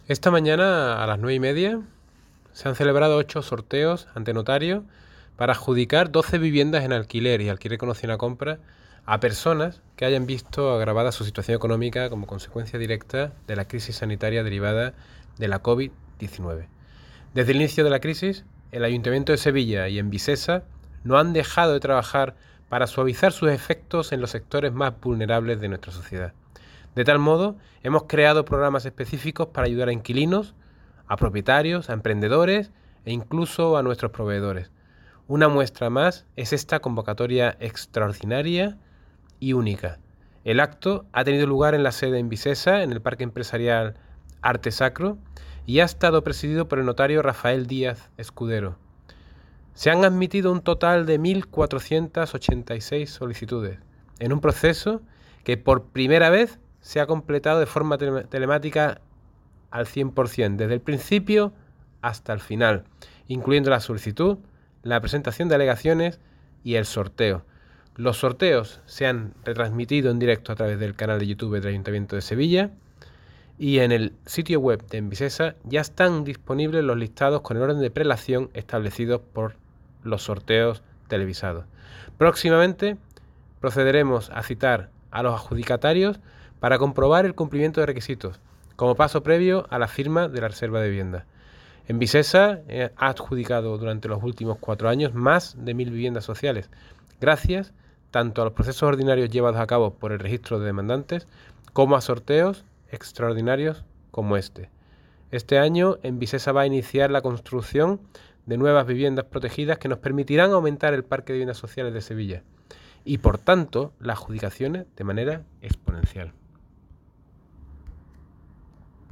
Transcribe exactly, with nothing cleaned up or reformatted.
Esta mañana a las nueve y media se han celebrado ocho sorteos ante notario para adjudicar doce viviendas en alquiler y alquiler con opción a compra a personas que hayan visto agravada su situación económica como consecuencia directa de la crisis sanitaria derivada de la COVID diecinueve. Desde el inicio de la crisis, el Ayuntamiento de Sevilla y Envisesa no han dejado de trabajar para suavizar sus efectos en los sectores más vulnerables de nuestra sociedad. De tal modo, hemos creado programas específicos para ayudar a inquilinos, a propietarios, a emprendedores e incluso a nuestros proveedores. Una muestra más es esta convocatoria extraordinaria y única. El acto ha tenido lugar en la sede de Envisesa, en el Parque Empresarial Arte Sacro, y ha estado presidido por el notario Rafael Díaz Escudero. Se han admitido un total de mil cuatrocientas ochenta y seis solicitudes, en un proceso que por primera vez se ha completado de forma telemática al cien por ciento, desde el principio hasta el final, incluyendo la solicitud, la presentación de alegaciones y el sorteo. Los sorteos se han retransmitido en directo a través del canal de YouTube del Ayuntamiento de Sevilla y en el sitio web de Envisesa ya están disponibles los listados con el orden de prelación establecidos por los sorteos televisados. Próximamente procederemos a citar a los adjudicatarios para comprobar el cumplimiento de requisitos, como paso previo a la firma de la reserva de vivienda. Envisesa ha adjudicado durante los últimos cuatro años más de mil viviendas sociales, gracias tanto a los procesos ordinarios llevados a cabo por el registro de demandantes, como a sorteos extraordinarios como este. Este año, Envisesa va a iniciar la construcción de nuevas viviendas protegidas que nos permitirán aumentar el parque de viviendas sociales de Sevilla y, por tanto, las adjudicaciones de manera exponencial.